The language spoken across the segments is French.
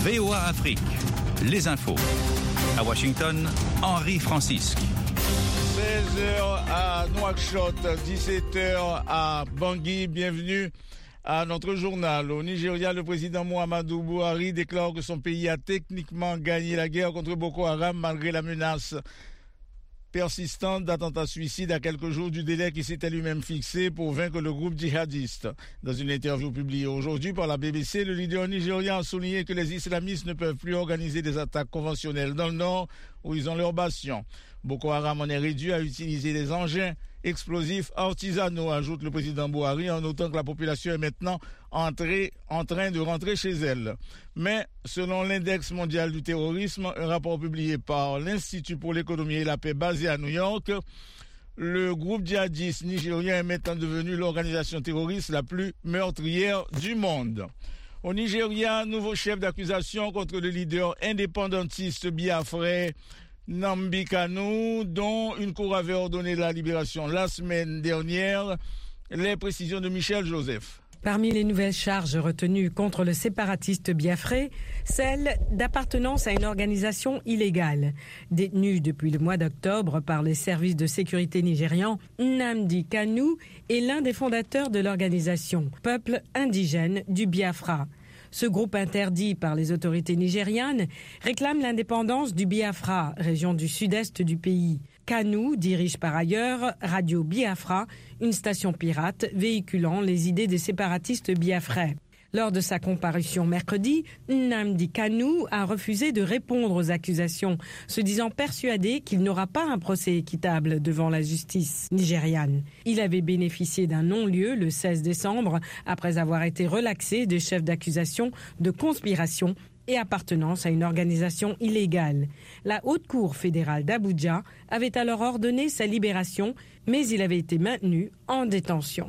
VOA Afrique, les infos. À Washington, Henri Francisque. 16h à Nouakchott, 17h à Bangui. Bienvenue à notre journal. Au Nigeria, le président Muhammadu Buhari déclare que son pays a techniquement gagné la guerre contre Boko Haram malgré la menace persistante d'attentats suicides à quelques jours du délai qui s'était lui-même fixé pour vaincre le groupe djihadiste. Dans une interview publiée aujourd'hui par la BBC, le leader nigérian a souligné que les islamistes ne peuvent plus organiser des attaques conventionnelles dans le nord où ils ont leur bastion. Boko Haram en est réduit à utiliser des engins explosifs artisanaux, ajoute le président Buhari, en notant que la population est maintenant en train de rentrer chez elle. Mais selon l'index mondial du terrorisme, un rapport publié par l'Institut pour l'économie et la paix basé à New York, le groupe djihadiste nigérien est maintenant devenu l'organisation terroriste la plus meurtrière du monde. Au Nigeria, nouveau chef d'accusation contre le leader indépendantiste biafrais Nnamdi Kanu, dont une cour avait ordonné la libération la semaine dernière. Les précisions de Michel Joseph. Parmi les nouvelles charges retenues contre le séparatiste biafrais, celle d'appartenance à une organisation illégale. Détenu depuis le mois d'octobre par les services de sécurité nigérians, Nnamdi Kanu est l'un des fondateurs de l'organisation Peuple indigène du Biafra. Ce groupe interdit par les autorités nigérianes réclame l'indépendance du Biafra, région du sud-est du pays. Kanu dirige par ailleurs Radio Biafra, une station pirate véhiculant les idées des séparatistes biafrais. Lors de sa comparution mercredi, Nnamdi Kanu a refusé de répondre aux accusations, se disant persuadé qu'il n'aura pas un procès équitable devant la justice nigériane. Il avait bénéficié d'un non-lieu le 16 décembre après avoir été relaxé des chefs d'accusation de conspiration et appartenance à une organisation illégale. La Haute Cour fédérale d'Abuja avait alors ordonné sa libération, mais il avait été maintenu en détention.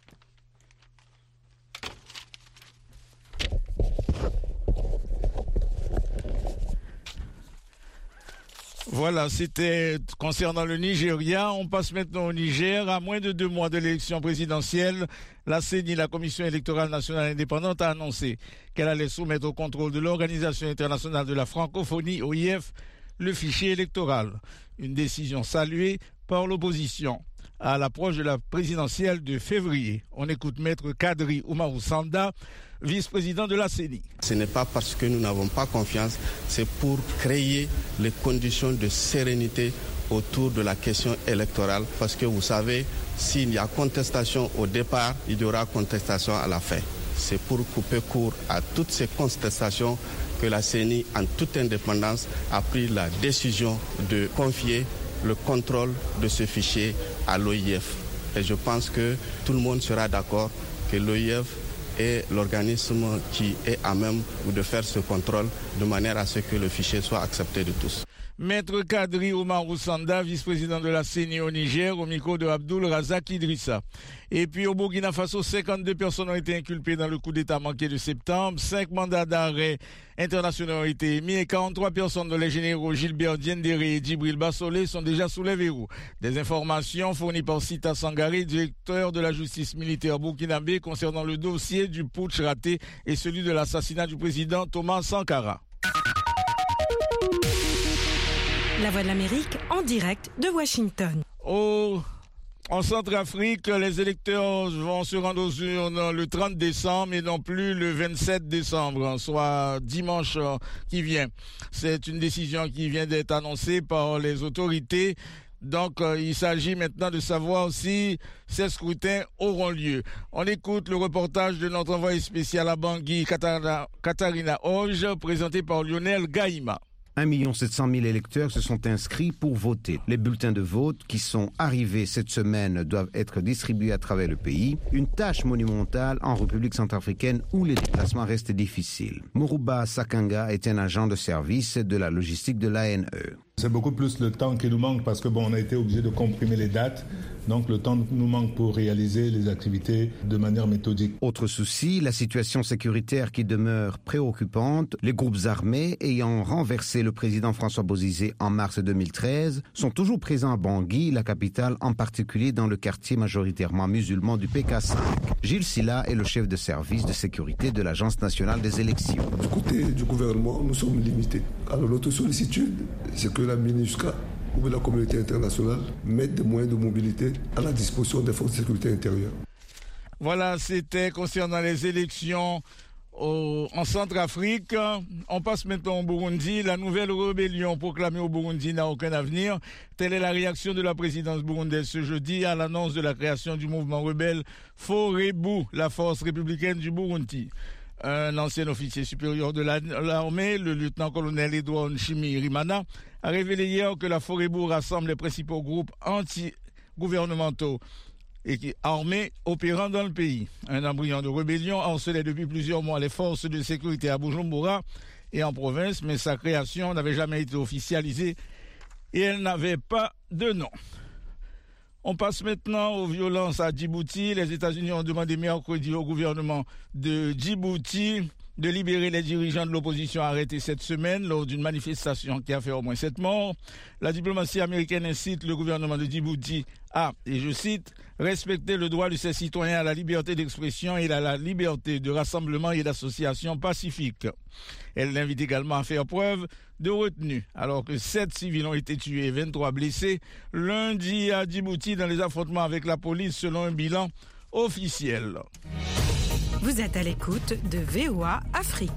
Voilà, c'était concernant le Nigeria. On passe maintenant au Niger. À moins de 2 mois de l'élection présidentielle, la CENI, la Commission électorale nationale indépendante, a annoncé qu'elle allait soumettre au contrôle de l'Organisation internationale de la francophonie, OIF, le fichier électoral. Une décision saluée par l'opposition à l'approche de la présidentielle de février. On écoute Maître Kadri Oumarou Sanda, vice-président de la CENI. Ce n'est pas parce que nous n'avons pas confiance, c'est pour créer les conditions de sérénité autour de la question électorale. Parce que vous savez, s'il y a contestation au départ, il y aura contestation à la fin. C'est pour couper court à toutes ces contestations que la CENI, en toute indépendance, a pris la décision de confier le contrôle de ce fichier à l'OIF. Et je pense que tout le monde sera d'accord que l'OIF est l'organisme qui est à même de faire ce contrôle de manière à ce que le fichier soit accepté de tous. Maître Kadri Oumarou Sanda, vice-président de la CENI au Niger, au micro de Abdoul Razak Idrissa. Et puis au Burkina Faso, 52 personnes ont été inculpées dans le coup d'État manqué de septembre. 5 mandats d'arrêt internationaux ont été émis et 43 personnes, dont les généraux Gilbert Diendéré et Djibril Bassolé, sont déjà sous les verrous. Des informations fournies par Sita Sangaré, directeur de la justice militaire burkinabé, concernant le dossier du putsch raté et celui de l'assassinat du président Thomas Sankara. La Voix de l'Amérique en direct de Washington. En Centrafrique, les électeurs vont se rendre aux urnes le 30 décembre et non plus le 27 décembre, soit dimanche qui vient. C'est une décision qui vient d'être annoncée par les autorités. Donc, il s'agit maintenant de savoir si ces scrutins auront lieu. On écoute le reportage de notre envoyé spécial à Bangui, Katharina Hoge, présenté par Lionel Gaïma. 1 700 000 électeurs se sont inscrits pour voter. Les bulletins de vote qui sont arrivés cette semaine doivent être distribués à travers le pays. Une tâche monumentale en République centrafricaine où les déplacements restent difficiles. Morouba Sakanga est un agent de service de la logistique de l'ANE. C'est beaucoup plus le temps qui nous manque parce que on a été obligé de comprimer les dates. Donc le temps nous manque pour réaliser les activités de manière méthodique. Autre souci, la situation sécuritaire qui demeure préoccupante. Les groupes armés ayant renversé le président François Bozizé en mars 2013 sont toujours présents à Bangui, la capitale, en particulier dans le quartier majoritairement musulman du PK5. Gilles Silla est le chef de service de sécurité de l'Agence nationale des élections. Du côté du gouvernement, nous sommes limités. Alors notre sollicitude, c'est que la MINUSCA ou la communauté internationale mettent des moyens de mobilité à la disposition des forces de sécurité intérieure. Voilà, c'était concernant les élections en Centrafrique. On passe maintenant au Burundi. La nouvelle rébellion proclamée au Burundi n'a aucun avenir. Telle est la réaction de la présidence burundaise ce jeudi à l'annonce de la création du mouvement rebelle Forebu, la force républicaine du Burundi. Un ancien officier supérieur de l'armée, le lieutenant-colonel Edouard Nshimirimana, a révélé hier que la Forebu rassemble les principaux groupes anti-gouvernementaux et armés opérant dans le pays. Un embryon de rébellion harcelait depuis plusieurs mois les forces de sécurité à Bujumbura et en province, mais sa création n'avait jamais été officialisée et elle n'avait pas de nom. On passe maintenant aux violences à Djibouti. Les États-Unis ont demandé mercredi au gouvernement de Djibouti de libérer les dirigeants de l'opposition arrêtés cette semaine lors d'une manifestation qui a fait au moins 7 morts. La diplomatie américaine incite le gouvernement de Djibouti à, et je cite, respecter le droit de ses citoyens à la liberté d'expression et à la liberté de rassemblement et d'association pacifique. Elle l'invite également à faire preuve de retenue, alors que 7 civils ont été tués et 23 blessés lundi à Djibouti dans les affrontements avec la police selon un bilan officiel. Vous êtes à l'écoute de VOA Afrique.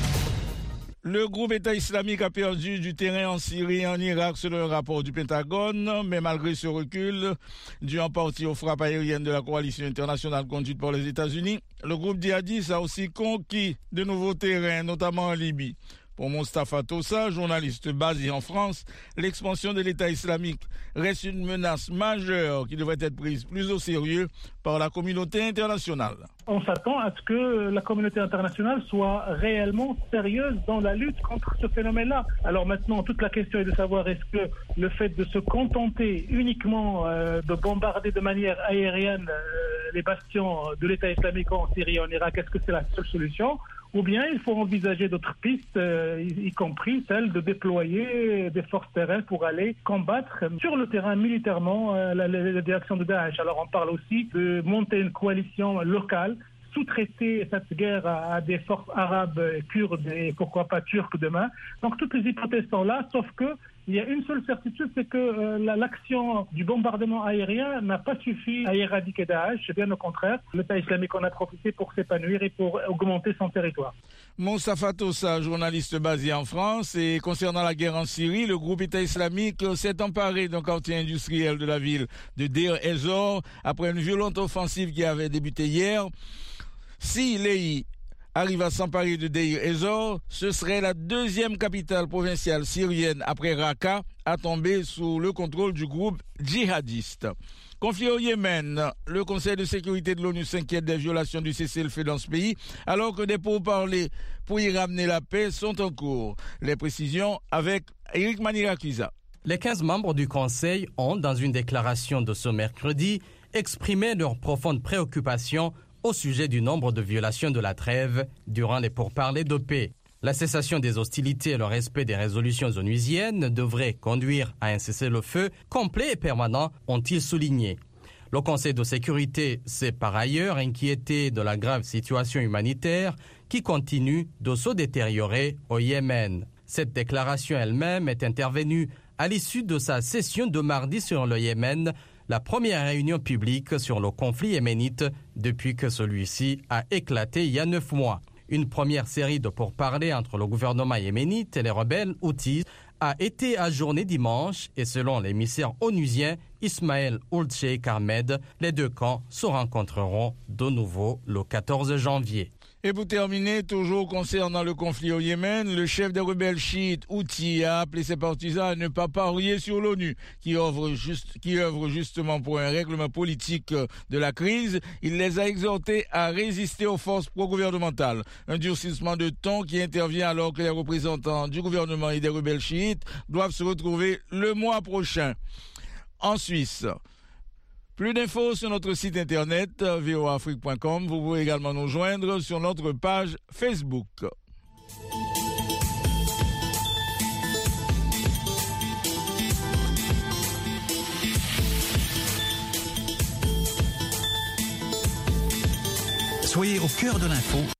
Le groupe État islamique a perdu du terrain en Syrie et en Irak selon un rapport du Pentagone, mais malgré ce recul, dû en partie aux frappes aériennes de la coalition internationale conduite par les États-Unis, le groupe djihadiste a aussi conquis de nouveaux terrains, notamment en Libye. Pour Mostafa Tossa, journaliste basé en France, l'expansion de l'État islamique reste une menace majeure qui devrait être prise plus au sérieux par la communauté internationale. On s'attend à ce que la communauté internationale soit réellement sérieuse dans la lutte contre ce phénomène-là. Alors maintenant, toute la question est de savoir est-ce que le fait de se contenter uniquement de bombarder de manière aérienne les bastions de l'État islamique en Syrie et en Irak, est-ce que c'est la seule solution ? Ou bien il faut envisager d'autres pistes, y compris celle de déployer des forces terrestres pour aller combattre sur le terrain militairement la direction de Daesh. Alors on parle aussi de monter une coalition locale, sous-traiter cette guerre à des forces arabes, kurdes et pourquoi pas turques demain. Donc toutes les hypothèses sont là, sauf que il y a une seule certitude, c'est que l'action du bombardement aérien n'a pas suffi à éradiquer Daesh. Bien au contraire, l'État islamique en a profité pour s'épanouir et pour augmenter son territoire. Mostafa Tossa, journaliste basé en France, et concernant la guerre en Syrie, le groupe État islamique s'est emparé d'un quartier industriel de la ville de Deir ez-Zor après une violente offensive qui avait débuté hier. Si l'EI arrive à s'emparer de Deir ez-Zor, ce serait la deuxième capitale provinciale syrienne après Raqqa à tomber sous le contrôle du groupe djihadiste. Conflit au Yémen, le Conseil de sécurité de l'ONU s'inquiète des violations du cessez-le-feu dans ce pays, alors que des pourparlers pour y ramener la paix sont en cours. Les précisions avec Eric Manirakiza. Les 15 membres du Conseil ont, dans une déclaration de ce mercredi, exprimé leur profonde préoccupation au sujet du nombre de violations de la trêve durant les pourparlers de paix. La cessation des hostilités et le respect des résolutions onusiennes devraient conduire à un cessez-le-feu complet et permanent, ont-ils souligné. Le Conseil de sécurité s'est par ailleurs inquiété de la grave situation humanitaire qui continue de se détériorer au Yémen. Cette déclaration elle-même est intervenue à l'issue de sa session de mardi sur le Yémen, la première réunion publique sur le conflit yéménite depuis que celui-ci a éclaté il y a 9 mois. Une première série de pourparlers entre le gouvernement yéménite et les rebelles houthis a été ajournée dimanche et selon l'émissaire onusien Ismaël Ould Sheikh Ahmed, les deux camps se rencontreront de nouveau le 14 janvier. Et pour terminer, toujours concernant le conflit au Yémen, le chef des rebelles chiites Houthi a appelé ses partisans à ne pas parier sur l'ONU, qui œuvre justement pour un règlement politique de la crise. Il les a exhortés à résister aux forces pro-gouvernementales. Un durcissement de ton qui intervient alors que les représentants du gouvernement et des rebelles chiites doivent se retrouver le mois prochain en Suisse. Plus d'infos sur notre site internet voafrique.com. Vous pouvez également nous joindre sur notre page Facebook. Soyez au cœur de l'info